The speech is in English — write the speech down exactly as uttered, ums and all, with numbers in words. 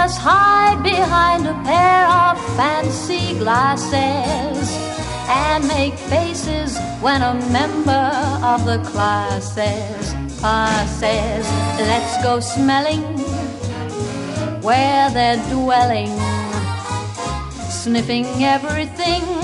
us hide behind a pair of fancy glasses and make faces when a member of the class says, passes. Let's go smelling where they're dwelling, sniffing everything